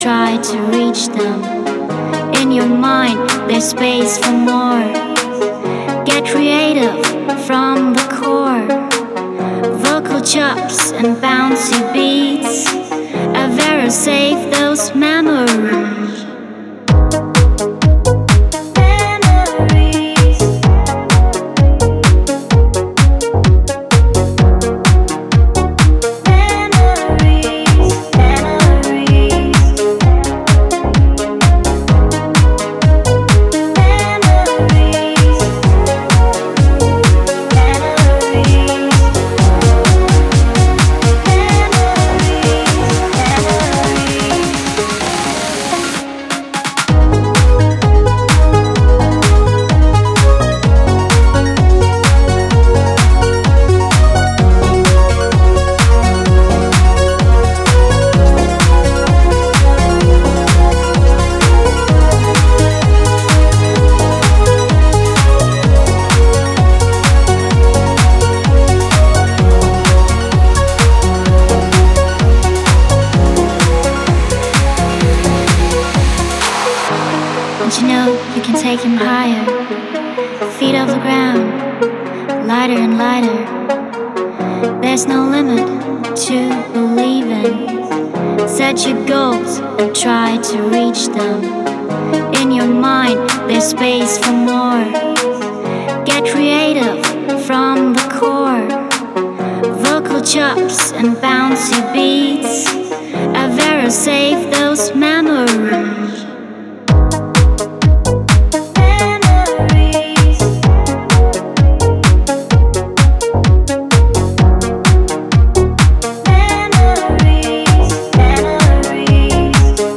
try to reach them. In your mind, there's space for more. Get creative from the core. Vocal chops and bouncy beats. Avera save those memories. Don't you know you can take him higher? Feet off the ground, lighter and lighter. There's no limit to believing. Set your goals and try to reach them. In your mind, there's space for more. Get creative from the core. Vocal chops and bouncy beats. Avera save those